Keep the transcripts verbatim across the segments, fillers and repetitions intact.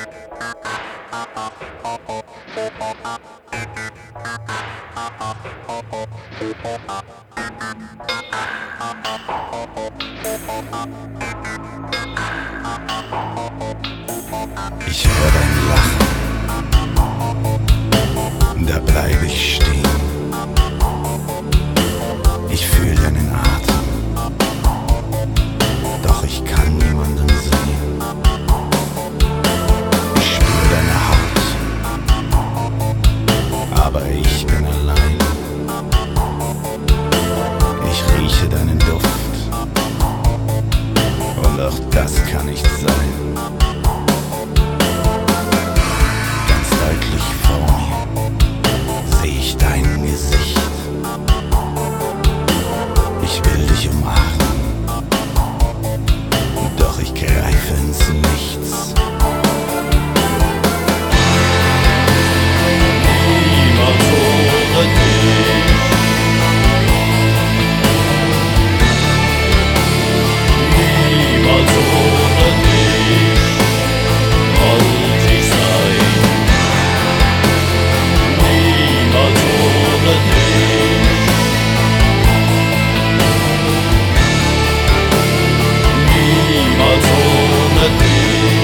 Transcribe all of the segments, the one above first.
Ich höre dein Lachen, da bleib ich stehen. Ich fühle deinen Atem, doch ich kann niemanden sehen. Ich spüre deine Haut, aber ich bin allein. Ich rieche deinen Duft, und auch das kann nicht sein. Ganz deutlich vor mir seh ich dein Gesicht. Ich will dich umarmen, doch ich greife ins Nichts. Niemand ohne dich. Niemand ohne dich wollte ich sein. Niemand ohne dich. Niemand ohne dich.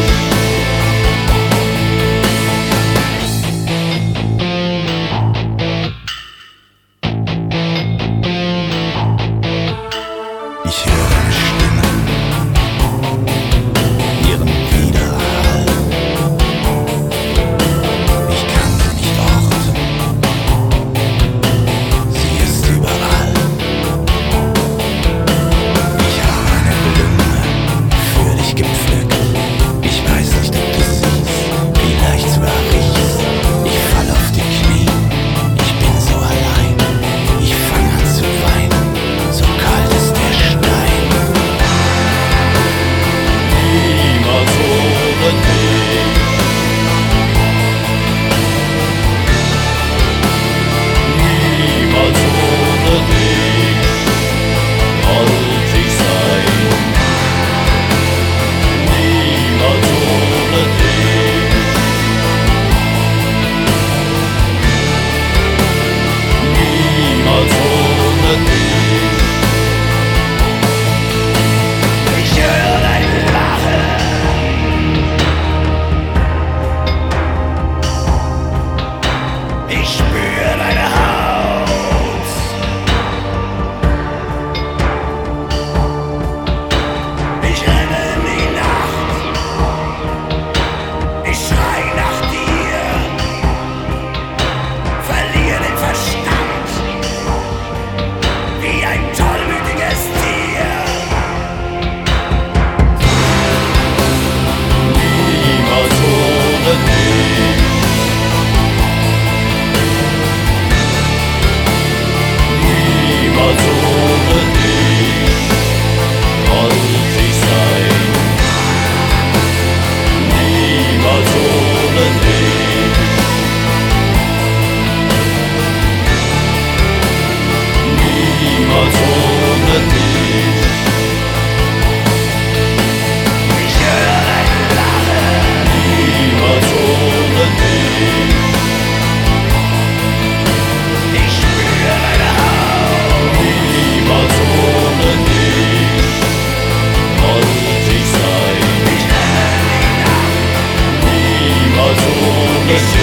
Ich höre deine Stimme, ihren Widerhall. Ich kann sie nicht orten, sie ist überall. Ich habe eine Blume für dich gepflückt. Ich weiß nicht, ob du siehst, vielleicht sogar riechst. Ich fall auf die Knie, ich bin so allein. Ich fange an zu weinen, so kalt ist der Stein. Niemand ohne dich. Niemand ohne dich wollte ich sein. Niemand ohne dich. Niemand ohne dich. Ich höre dein Lachen. Ich spüre deine Haut. Ich renne in die Nacht. Ich schrei nach dir. Verliere den Verstand. Wie ein tollwütiges Tier. Niemand ohne dich. Niemand ohne dich wollte ich sein. Niemand ohne dich. Niemand ohne dich. Ich höre dein Lachen. Niemand ohne dich. Ich spüre deine Haut. Niemand ohne dich wollte ich sein. Ich renne in die Nacht. Niemand ohne dich.